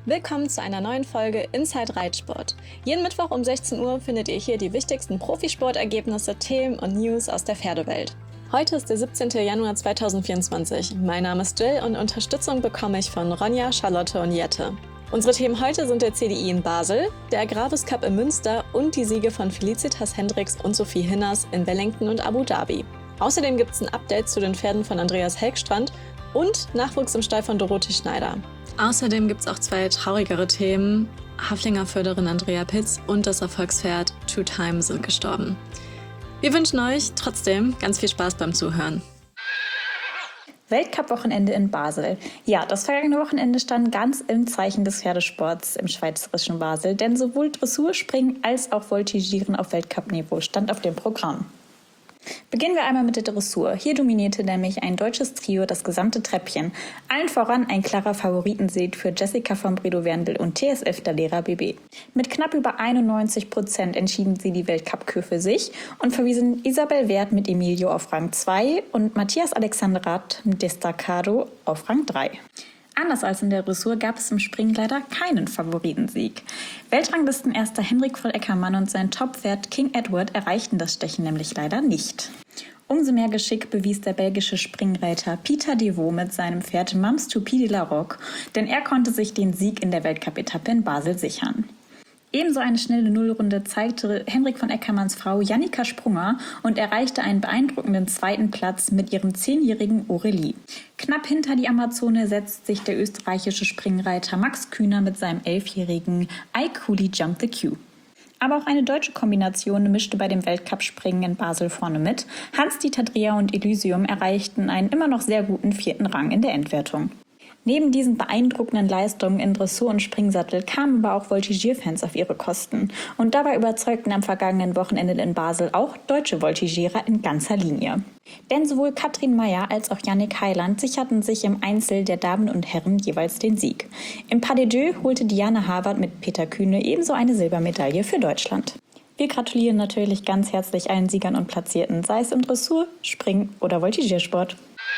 Willkommen zu einer neuen Folge Inside Reitsport. Jeden Mittwoch um 16 Uhr findet ihr hier die wichtigsten Profisportergebnisse, Themen und News aus der Pferdewelt. Heute ist der 17. Januar 2024. Mein Name ist Jill und Unterstützung bekomme ich von Ronja, Charlotte und Jette. Unsere Themen heute sind der CDI in Basel, der Agravis Cup in Münster und die Siege von Felicitas Hendricks und Sophie Hinners in Wellington und Abu Dhabi. Außerdem gibt es ein Update zu den Pferden von Andreas Helgstrand und Nachwuchs im Stall von Dorothee Schneider. Außerdem gibt es auch zwei traurigere Themen. Haflinger Förderin Andrea Pitz und das Erfolgspferd Two Time sind gestorben. Wir wünschen euch trotzdem ganz viel Spaß beim Zuhören. Weltcup-Wochenende in Basel. Ja, das vergangene Wochenende stand ganz im Zeichen des Pferdesports im schweizerischen Basel, denn sowohl Dressur, Springen als auch Voltigieren auf Weltcup-Niveau stand auf dem Programm. Beginnen wir einmal mit der Dressur. Hier dominierte nämlich ein deutsches Trio das gesamte Treppchen. Allen voran ein klarer Favoritensieg für Jessica von Bredow-Werndl und TSF Dalera BB. Mit knapp über 91% entschieden sie die Weltcup-Kür für sich und verwiesen Isabel Wert mit Emilio auf Rang 2 und Matthias Alexandrat mit Destacado auf Rang 3. Anders als in der Dressur gab es im Springen leider keinen Favoritensieg. Weltranglistenerster Henrik Voll-Eckermann und sein Top-Pferd King Edward erreichten das Stechen nämlich leider nicht. Umso mehr Geschick bewies der belgische Springreiter Pieter Devaux mit seinem Pferd Mams Toupie de la Roque, denn er konnte sich den Sieg in der Weltcup-Etappe in Basel sichern. Ebenso eine schnelle Nullrunde zeigte Henrik von Eckermanns Frau Jannika Sprunger und erreichte einen beeindruckenden zweiten Platz mit ihrem 10-jährigen Aurelie. Knapp hinter die Amazone setzt sich der österreichische Springreiter Max Kühner mit seinem 11-jährigen I Cooley Jump the Q. Aber auch eine deutsche Kombination mischte bei dem Weltcup-Springen in Basel vorne mit. Hans-Dieter Dreher und Elysium erreichten einen immer noch sehr guten 4. Rang in der Endwertung. Neben diesen beeindruckenden Leistungen in Dressur und Springsattel kamen aber auch Voltigierfans auf ihre Kosten. Und dabei überzeugten am vergangenen Wochenende in Basel auch deutsche Voltigierer in ganzer Linie. Denn sowohl Katrin Meyer als auch Yannick Heiland sicherten sich im Einzel der Damen und Herren jeweils den Sieg. Im Pas de Deux holte Diane Harvard mit Peter Kühne ebenso eine Silbermedaille für Deutschland. Wir gratulieren natürlich ganz herzlich allen Siegern und Platzierten, sei es im Dressur, Spring- oder Voltigiersport.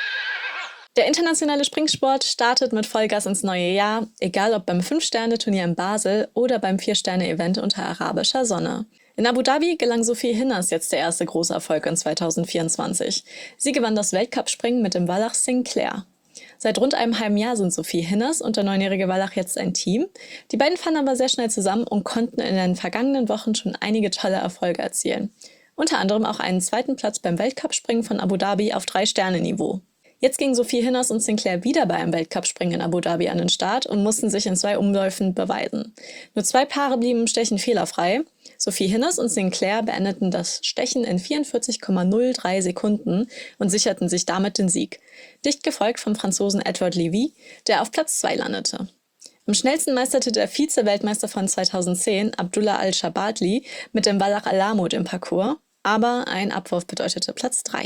Der internationale Springsport startet mit Vollgas ins neue Jahr, egal ob beim 5-Sterne-Turnier in Basel oder beim 4-Sterne-Event unter arabischer Sonne. In Abu Dhabi gelang Sophie Hinners jetzt der erste große Erfolg in 2024. Sie gewann das Weltcup-Springen mit dem Wallach Sinclair. Seit rund einem halben Jahr sind Sophie Hinners und der 9-jährige Wallach jetzt ein Team. Die beiden fanden aber sehr schnell zusammen und konnten in den vergangenen Wochen schon einige tolle Erfolge erzielen. Unter anderem auch einen zweiten Platz beim Weltcup-Springen von Abu Dhabi auf 3-Sterne-Niveau. Jetzt gingen Sophie Hinners und Sinclair wieder bei einem Weltcup-Springen in Abu Dhabi an den Start und mussten sich in 2 Umläufen beweisen. Nur 2 Paare blieben im Stechen fehlerfrei. Sophie Hinners und Sinclair beendeten das Stechen in 44,03 Sekunden und sicherten sich damit den Sieg. Dicht gefolgt vom Franzosen Edouard Lévy, der auf Platz 2 landete. Am schnellsten meisterte der Vize-Weltmeister von 2010, Abdullah Al-Shabatli, mit dem Wallach Alamut im Parcours, aber ein Abwurf bedeutete Platz 3.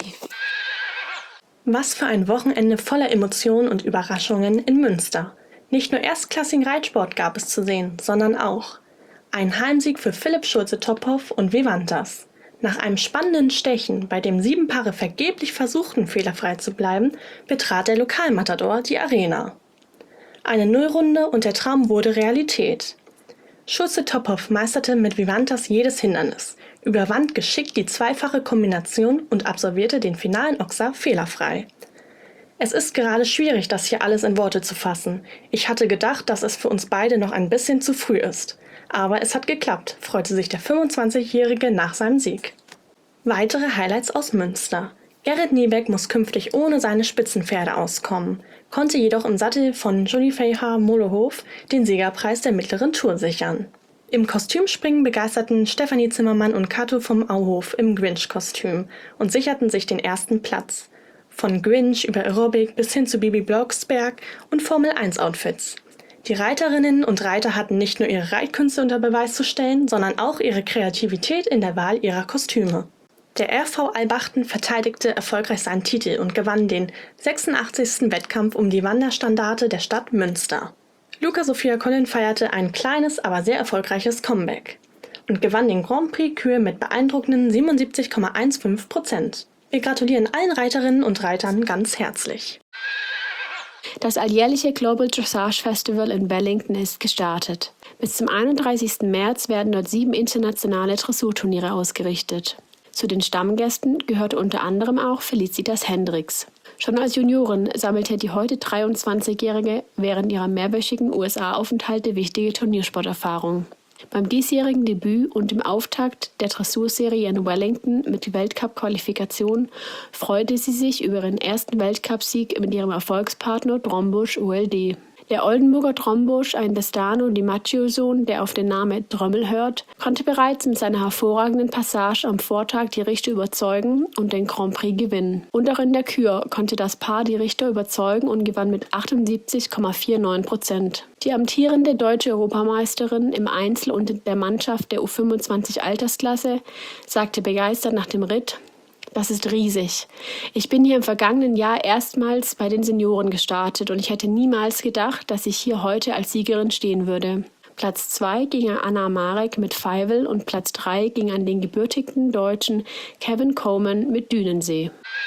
Was für ein Wochenende voller Emotionen und Überraschungen in Münster. Nicht nur erstklassigen Reitsport gab es zu sehen, sondern auch ein Heimsieg für Philipp Schulze-Tophoff und Vivantas. Nach einem spannenden Stechen, bei dem 7 Paare vergeblich versuchten, fehlerfrei zu bleiben, betrat der Lokalmatador die Arena. Eine Nullrunde und der Traum wurde Realität. Schulze-Tophoff meisterte mit Vivantas jedes Hindernis, überwand geschickt die zweifache Kombination und absolvierte den finalen Ochser fehlerfrei. Es ist gerade schwierig, das hier alles in Worte zu fassen. Ich hatte gedacht, dass es für uns beide noch ein bisschen zu früh ist. Aber es hat geklappt, freute sich der 25-Jährige nach seinem Sieg. Weitere Highlights aus Münster. Gerrit Niebeck muss künftig ohne seine Spitzenpferde auskommen, konnte jedoch im Sattel von Jolifeha Molehof den Siegerpreis der mittleren Tour sichern. Im Kostümspringen begeisterten Stefanie Zimmermann und Kato vom Auhof im Grinch-Kostüm und sicherten sich den ersten Platz. Von Grinch über Aerobic bis hin zu Bibi Blocksberg und Formel-1-Outfits. Die Reiterinnen und Reiter hatten nicht nur ihre Reitkünste unter Beweis zu stellen, sondern auch ihre Kreativität in der Wahl ihrer Kostüme. Der RV Albachten verteidigte erfolgreich seinen Titel und gewann den 86. Wettkampf um die Wanderstandarte der Stadt Münster. Luca Sophia Collin feierte ein kleines, aber sehr erfolgreiches Comeback und gewann den Grand Prix Kür mit beeindruckenden 77,15%. Wir gratulieren allen Reiterinnen und Reitern ganz herzlich. Das alljährliche Global Dressage Festival in Wellington ist gestartet. Bis zum 31. März werden dort 7 internationale Dressurturniere ausgerichtet. Zu den Stammgästen gehörte unter anderem auch Felicitas Hendricks. Schon als Juniorin sammelte die heute 23-Jährige während ihrer mehrwöchigen USA-Aufenthalte wichtige Turniersporterfahrung. Beim diesjährigen Debüt und im Auftakt der Dressurserie in Wellington mit Weltcup-Qualifikation freute sie sich über ihren ersten Weltcupsieg mit ihrem Erfolgspartner Drombusch ULD. Der Oldenburger Drombusch, ein Destano Di Maggio-Sohn, der auf den Namen Drömmel hört, konnte bereits mit seiner hervorragenden Passage am Vortag die Richter überzeugen und den Grand Prix gewinnen. Und auch in der Kür konnte das Paar die Richter überzeugen und gewann mit 78,49%. Die amtierende deutsche Europameisterin im Einzel und in der Mannschaft der U25 Altersklasse sagte begeistert nach dem Ritt: Das ist riesig. Ich bin hier im vergangenen Jahr erstmals bei den Senioren gestartet und ich hätte niemals gedacht, dass ich hier heute als Siegerin stehen würde. Platz 2 ging an Anna Marek mit Feivel und Platz 3 ging an den gebürtigen Deutschen Kevin Coleman mit Dünensee.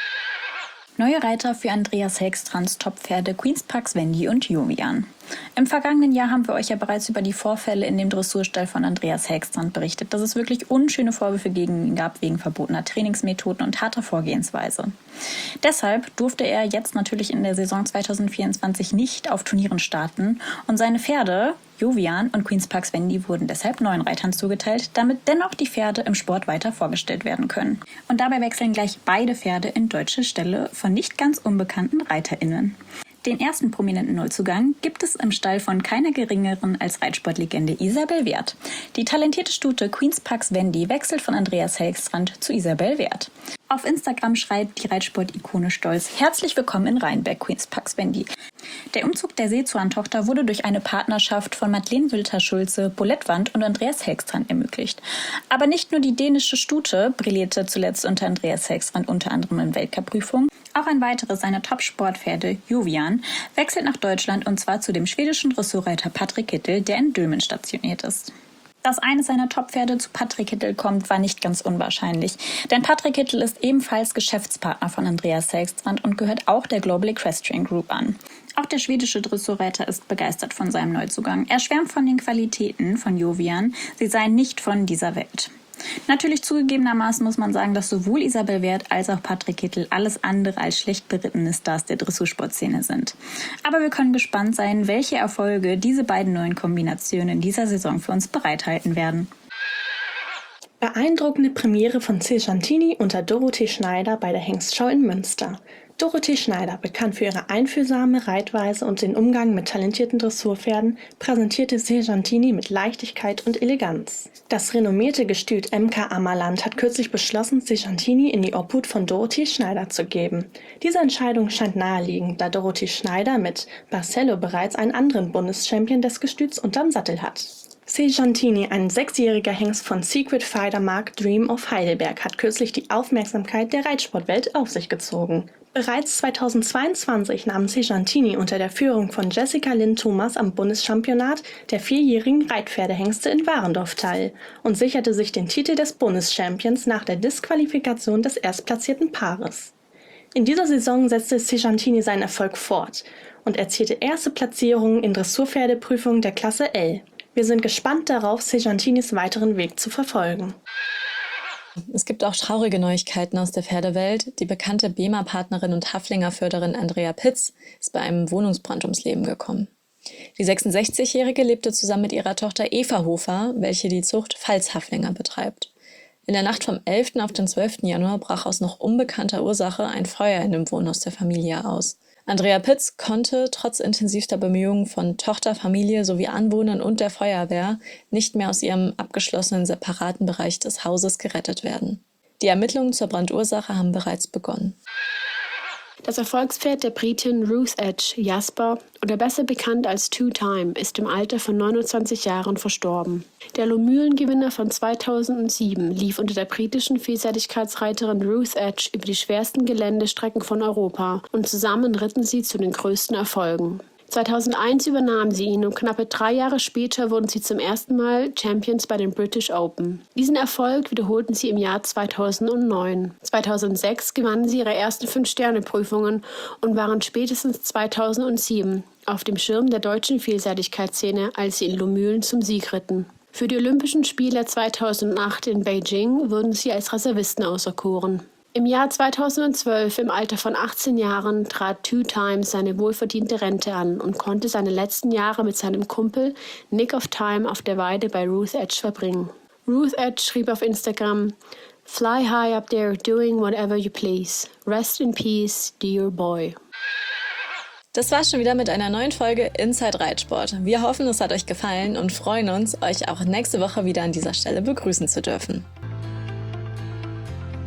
Neue Reiter für Andreas Hegstrands Top-Pferde Queen's Park Wendy und Jovian. Im vergangenen Jahr haben wir euch ja bereits über die Vorfälle in dem Dressurstall von Andreas Hegstrand berichtet, dass es wirklich unschöne Vorwürfe gegen ihn gab wegen verbotener Trainingsmethoden und harter Vorgehensweise. Deshalb durfte er jetzt natürlich in der Saison 2024 nicht auf Turnieren starten und seine Pferde Jovian und Queen's Park Wendy wurden deshalb neuen Reitern zugeteilt, damit dennoch die Pferde im Sport weiter vorgestellt werden können. Und dabei wechseln gleich beide Pferde in deutsche Ställe von nicht ganz unbekannten ReiterInnen. Den ersten prominenten Neuzugang gibt es im Stall von keiner geringeren als Reitsportlegende Isabel Werth. Die talentierte Stute Queen's Park Wendy wechselt von Andreas Hegstrand zu Isabel Werth. Auf Instagram schreibt die Reitsport-Ikone stolz: Herzlich willkommen in Rheinberg, Queen's Park Wendy. Der Umzug der Seezuan-Tochter wurde durch eine Partnerschaft von Madeleine Wülter-Schulze, Bolettwand und Andreas Hegstrand ermöglicht. Aber nicht nur die dänische Stute brillierte zuletzt unter Andreas Hegstrand unter anderem in Weltcup-Prüfungen. Auch ein weiteres seiner Top-Sportpferde, Jovian, wechselt nach Deutschland und zwar zu dem schwedischen Dressurreiter Patrick Kittel, der in Dülmen stationiert ist. Dass eines seiner Top-Pferde zu Patrick Kittel kommt, war nicht ganz unwahrscheinlich. Denn Patrick Kittel ist ebenfalls Geschäftspartner von Andreas Hegstrand und gehört auch der Global Equestrian Group an. Auch der schwedische Dressurreiter ist begeistert von seinem Neuzugang. Er schwärmt von den Qualitäten von Jovian, sie seien nicht von dieser Welt. Natürlich zugegebenermaßen muss man sagen, dass sowohl Isabel Werth als auch Patrick Kittel alles andere als schlecht berittene Stars der Dressursportszene sind. Aber wir können gespannt sein, welche Erfolge diese beiden neuen Kombinationen in dieser Saison für uns bereithalten werden. Beeindruckende Premiere von Sejantin unter Dorothee Schneider bei der Hengstschau in Münster. Dorothee Schneider, bekannt für ihre einfühlsame Reitweise und den Umgang mit talentierten Dressurpferden, präsentierte Sejantin mit Leichtigkeit und Eleganz. Das renommierte Gestüt MK Ammerland hat kürzlich beschlossen, Sejantin in die Obhut von Dorothee Schneider zu geben. Diese Entscheidung scheint naheliegend, da Dorothee Schneider mit Barcelo bereits einen anderen Bundeschampion des Gestüts unterm Sattel hat. Sejantin, ein 6-jähriger Hengst von Secret Fighter Mark Dream of Heidelberg, hat kürzlich die Aufmerksamkeit der Reitsportwelt auf sich gezogen. Bereits 2022 nahm Sejantin unter der Führung von Jessica Lynn Thomas am Bundeschampionat der 4-jährigen Reitpferdehengste in Warendorf teil und sicherte sich den Titel des Bundeschampions nach der Disqualifikation des erstplatzierten Paares. In dieser Saison setzte Sejantin seinen Erfolg fort und erzielte erste Platzierungen in Dressurpferdeprüfungen der Klasse L. Wir sind gespannt darauf, Sejantinis weiteren Weg zu verfolgen. Es gibt auch traurige Neuigkeiten aus der Pferdewelt. Die bekannte BEMA-Partnerin und Haflinger-Förderin Andrea Pitz ist bei einem Wohnungsbrand ums Leben gekommen. Die 66-Jährige lebte zusammen mit ihrer Tochter Eva Hofer, welche die Zucht Pfalz-Haflinger betreibt. In der Nacht vom 11. auf den 12. Januar brach aus noch unbekannter Ursache ein Feuer in dem Wohnhaus der Familie aus. Andrea Pitz konnte trotz intensivster Bemühungen von Tochter, Familie sowie Anwohnern und der Feuerwehr nicht mehr aus ihrem abgeschlossenen separaten Bereich des Hauses gerettet werden. Die Ermittlungen zur Brandursache haben bereits begonnen. Das Erfolgspferd der Britin Ruth Edge, Jasper, oder besser bekannt als Two Time, ist im Alter von 29 Jahren verstorben. Der Lomülen-Gewinner von 2007 lief unter der britischen Vielseitigkeitsreiterin Ruth Edge über die schwersten Geländestrecken von Europa und zusammen ritten sie zu den größten Erfolgen. 2001 übernahm sie ihn und knappe 3 Jahre später wurden sie zum ersten Mal Champions bei den British Open. Diesen Erfolg wiederholten sie im Jahr 2009. 2006 gewannen sie ihre ersten 5-Sterne-Prüfungen und waren spätestens 2007 auf dem Schirm der deutschen Vielseitigkeitsszene, als sie in Lumülen zum Sieg ritten. Für die Olympischen Spiele 2008 in Beijing wurden sie als Reservisten auserkoren. Im Jahr 2012, im Alter von 18 Jahren, trat Two Times seine wohlverdiente Rente an und konnte seine letzten Jahre mit seinem Kumpel Nick of Time auf der Weide bei Ruth Edge verbringen. Ruth Edge schrieb auf Instagram: "Fly high up there, doing whatever you please. Rest in peace, dear boy." Das war's schon wieder mit einer neuen Folge Inside Reitsport. Wir hoffen, es hat euch gefallen und freuen uns, euch auch nächste Woche wieder an dieser Stelle begrüßen zu dürfen.